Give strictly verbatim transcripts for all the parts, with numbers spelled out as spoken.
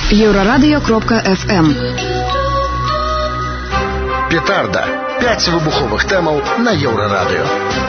Еврорадио кропка эф эм. Петарда. Пять выбуховых тэмаў на Еврорадио.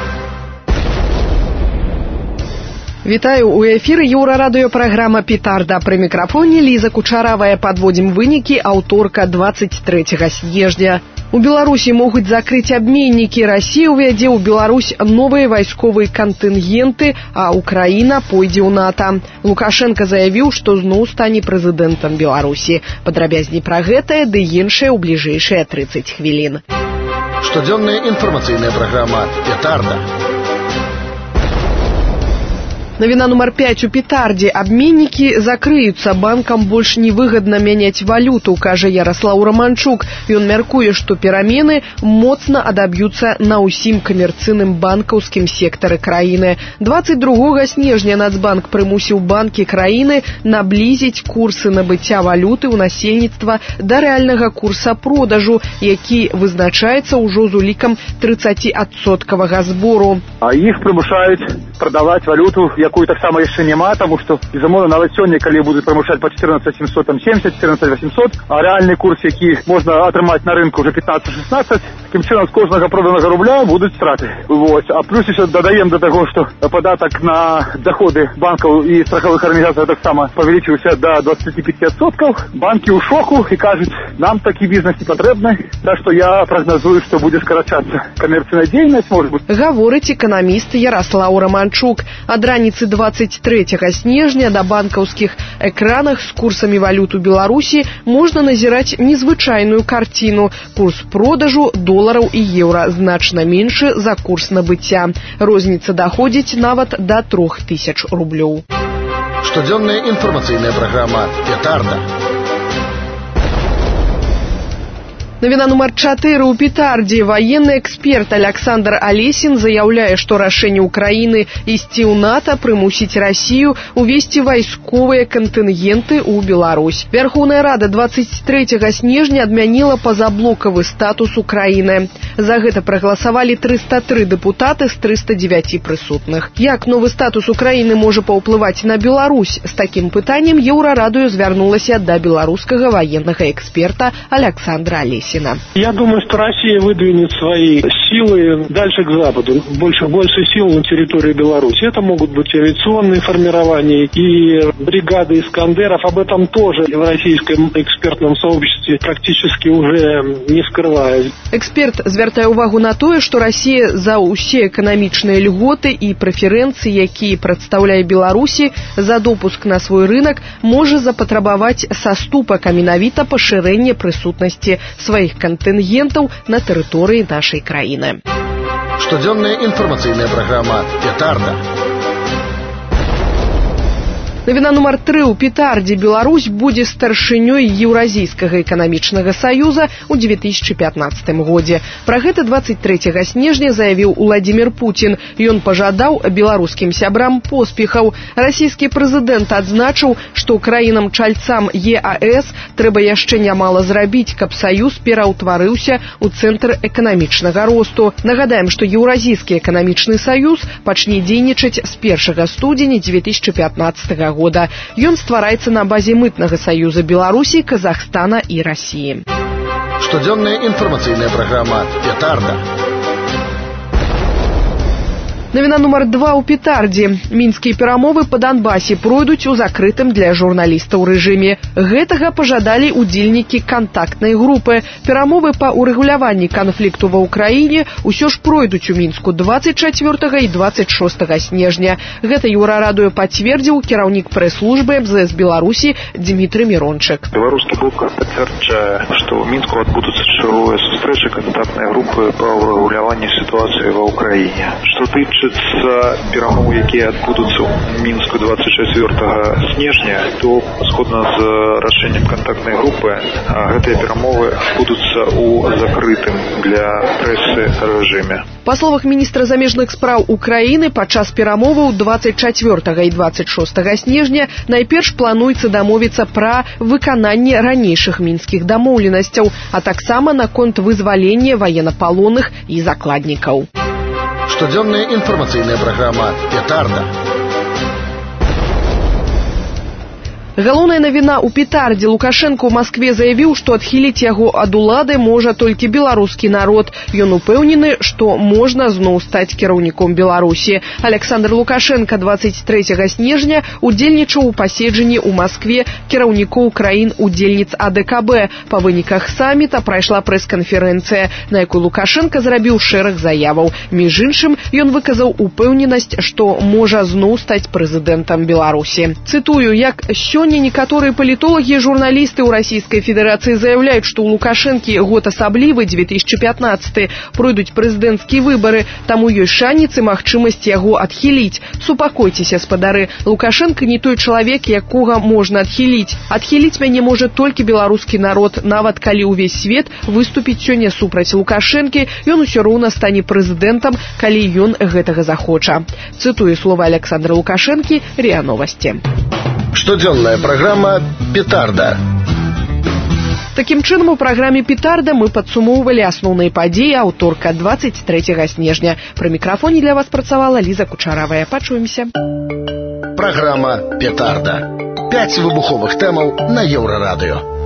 Вітаю, у эфіры Еўрарадыё праграма «Петарда». Пры мікрафоне Ліза Кучаравая. Падводзім вынікі аўторка двадцать трэцяга снежня. У Беларусі могуць закрыць абменнікі. Расія ўвядзе ў Беларусь новыя вайсковыя кантынгенты, а Украіна пойдзе ў НАТО. Лукашенко заявіў, што зноў стане прэзідэнтам Беларусі. Падрабязней пра гэтае ды іншае ў бліжэйшыя тридцать хвілін. Штодзённая інфармацыйная праграма «Петарда». Навіна нумар пять у Петардзе. Абменнікі закрыюцца. Банкам больш невыгадна мяняць валюту, кажа Яраслаў Романчук. Ён мяркуе, што перамены моцна адаб'юцца на ўсім камерцыйным банкаўскім сектары краіны. двадцать другога снежня Нацбанк прымусіў банкі краіны наблізіць курсы набыцця валюты ў насельніцтва да рэальнага курса продажу, які вызначаецца ўжо з улікам тридцатиадсоткавага збору. А іх прымушаюць прадаваць валюту, якую таксама яшчэ няма, таму што безумоўна нават сёння, калі будуць прымушаць па четырнадцать семьсот семьдесят, четырнадцать восемьсот, а рэальны курс, які можна атрымаць на рынку уже пятнадцать шестнадцать, такім чынам з кожнага проданага рубля будуць страты. Вот. А плюс еще дадаем до таго, што падатак на доходы банкаў і страховых арганізацый таксама павялічыўся до двадцати пяти адсоткаў. Банкі ў шоку і кажуць, нам такі бізнес не патрэбны, так што я прагназую, што будзе скарачацца камерцыйная дзейнасць, можа быць. Гаворыць эканаміст Яраслаў Романчук. Ад раніцы двадцать трэцяга снежня на банкаўскіх экранах з курсамі валют у Беларусі можна назіраць незвычайную карціну. Курс продажу долараў і еўра значна меншы за курс набыцця. Розніца даходзіць нават да трох тысяч рублёў. Штодзённая інфармацыйная праграма «Петарда». Навіна нумар чатыры у Петардзе. Военны эксперт Александр Олесин заяўляе, што рашэнне Украіны ісці ў НАТО прымусіць Расію увесці вайсковыя кантынгенты ў Беларусь. Верховная Рада двадцать трэцяга снежня адмяніла пазаблокавы статус Украіны. За гэта прагаласавалі триста три дэпутаты з трыста девяти прысутных. Як новы статус Украіны можа паўплываць на Беларусь? З такім пытаннем Еўрарадыё звярнулася да беларускага военнага эксперта Александра Олесина. Я думаю, что Россия выдвинет свои силы дальше к западу, больше, больше сил на территории Беларуси. Это могут быть авиационные формирования и бригады «Искандеров». Об этом тоже в российском экспертном сообществе практически уже не скрывают. Эксперт звяртае увагу на тое, што Расія за ўсе эканамічныя льготы і прэферэнцыі, якія прадстаўляе Беларусі за допуск на свой рынок, можа запатрабаваць саступак, а менавіта пашырэнне прысутнасці сваіх кантынгентаў на тэрыторыі нашай краіны. Штодзённая інфармацыйная праграма «Петарда». Навіна нумар тры у Петардзе. Беларусь будзе старшынёй Еўразійскага эканамічнага саюза ў две тысячи пятнадцатым годзе. Пра гэта двадцать трэцяга снежня заявіў Уладзімір Пуцін. Ён пажадаў беларускім сябрам поспехаў. Расійскі прэзідэнт адзначыў, што краінам-чальцам е а эс трэба яшчэ нямала зрабіць, каб саюз пераўтварыўся ў цэнтр эканамічнага росту. Нагадаем, што Еўразійскі эканамічны саюз пачне дзейнічаць з першага студзеня две тысячи пятнадцатага года. Ён ствараецца на базе мытнага саюза Беларусі, Казахстана і Расіі. Штодзённая інфармацыйная праграма «Петарда». Навіна нумар два у Петардзе. Мінскія перамовы па Донбасе пройдуць у закрытым для журналістаў рэжыме. Гэтага пажадалі удзельнікі кантактнай групы. Перамовы па урэгуляванні канфлікту ва ўкраіне ўсё ж пройдуць у Мінску двадцать чацвёртага і двадцать шостага снежня. Гэта Еўрарадыё пацвердзіў кіраўнік прэс-службы эм зэ эс Беларусі Дмітрый Мірончык. Беларускі бок пацвярджае, што ў Мінску адбудуцца чарговыя сустрэчы кантактнай групы па ўрэгуляванні сітуацыі ва ўкраіне. Што тычыцца перамоў, якія адбудуцца ў Мінску двадцать чацвёртага снежня, то згодна з рашэннем кантактнай групы гэтыя перамовы адбудуцца ў закрытым для прэсы рэжыме. Па словах міністра замежных спраў Украіны, падчас перамоваў двадцать чацвёртага і двадцать шостага снежня найперш плануецца дамовіцца пра выкананне ранейшых мінскіх дамоўленасцяў, а таксама наконт вызвалення ваеннапалонных і закладнікаў. Штодзённая інфармацыйная праграма «Петарда». Галоўная навіна ў петардзе. Лукашенко ў Маскве заявіў, што адхіліць яго ад улады можа толькі беларускі народ. Ён упэўнены, што можна зноў стаць кіраўніком Беларусі. Александр Лукашенко двадцать третьего снежня удзельнічаў у паседжанні ў Маскве кіраўнікоў краін-удзельніц А Д К Б. Па выніках самміта прайшла прэс-канферэнцыя, на якой Лукашенко зрабіў шэраг заяваў. Між іншым, ён выказаў упэўненасць, што можа зноў стаць прэзідэнтам Беларусі. Цытую, як сёння некаторыя палітолагі і журналісты ў Расійскай Федэрацыі заяўляюць, што ў Лукашэнкі год асаблівы две тысячи пятнадцатый пройдуць прэзідэнцкія выбары, таму ёсць шанец і магчымасць яго адхіліць. Супакойцеся, спадары, Лукашенко не той чалавек, якога можна адхіліць. Адхіліць мяне можа толькі беларускі народ, нават калі ўвесь свет выступіць сёння супраць Лукашэнкі, ён усё роўна стане прэзідэнтам, калі ён гэтага захоча. Цытую словы Александра Лукашэнкі, РИА Новости. Штодзённая праграма «Петарда». Такім чынам, у праграме «Петарда» мы падсумоўвалі асноўныя падзеі аўторка двадцать третьего снежня. Пры мікрафоне для вас працавала Ліза Кучаравая. Пачуемся. Праграма «Петарда». Пяць выбуховых тэмаў на Еўрарадыё.